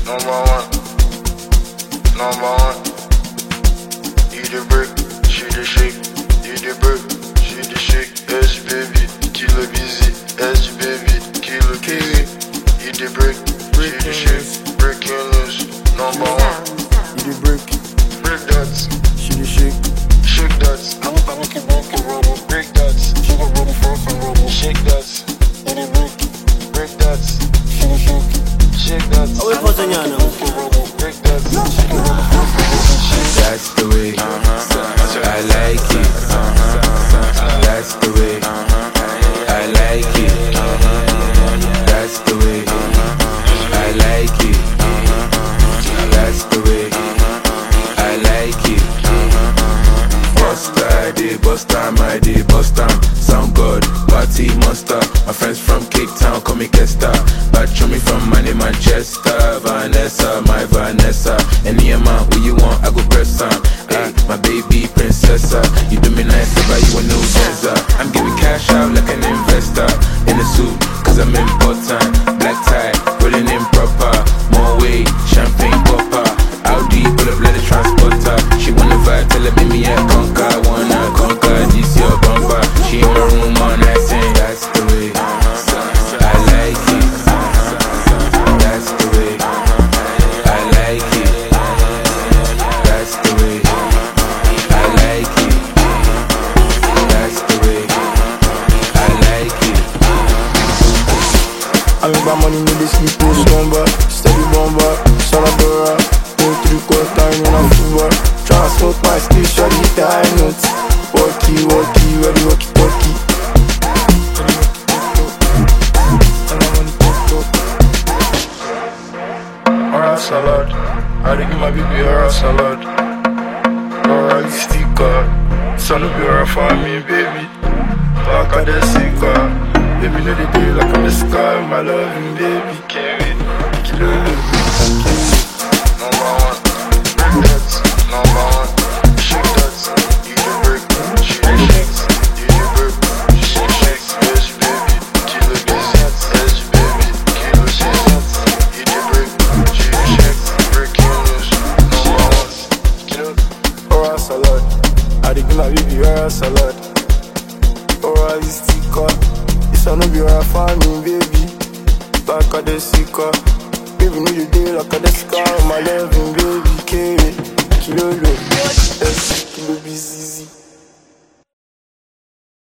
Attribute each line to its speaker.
Speaker 1: Number one. Number one. You the break, she the shake. You the break, she the shake. Edge baby, kilo busy. Edge baby, kilo busy. You the break, she the shake. Breaking loose. Number one.
Speaker 2: You the break,
Speaker 1: Break that,
Speaker 2: she the shake.
Speaker 1: shake that. Break that, shake that. Break that, shake that.
Speaker 2: Away for Zanyana.
Speaker 1: Break that.
Speaker 3: That's the way I like it. That's the way I like it. That's the way I like it. That's the way I like it. Buster, my day, Buster. Sound good, party monster. My friends from Cape Town call me Kester. But show me from my name Manchester. Vanessa, my Vanessa. Any amount where you want, I go press on. Hey, my baby princessa. You do me nice, but you a new dancer. I'm giving cash out like an investor. In a suit, cause I'm important. Black tie, rolling in proper. More weight, champagne popper. Audi, pull up, let it transporter. She wanna vibe, tell her meet me at Conquer. Wanna conquer, this your bumper. She in my room all night saying that's the way I like it. That's the way I like it. That's the way I like it. That's the way I like it.
Speaker 2: I make my money, no they sleep, no they bomba. Steady bomba, Salabora. Go through court, time in a fever. Transport my skill, shawty hit the high notes. Walkie, walkie, ready, walkie, talkie.
Speaker 1: Oral salad, I dey give my baby oral salad. Oral sticker, son of your for me, baby. Back at the sicker, baby know the day like I'm the sky, my loving baby. Can't wait, kilo. Number one, break that. Number one, shake that. You the break, she the shakes. You the break, she the shakes. Yes baby, kilo busy. Yes baby, kilo busy. You the break, she the shakes. Breaking loose. Number one, kilo.
Speaker 2: Oral salad, I dey give my baby oral salad. Oral sticker, this one no be oral for me, baby. Back at the sicker, baby know you dey like a the sky, my loving baby. Kilo, yes, kilo busy.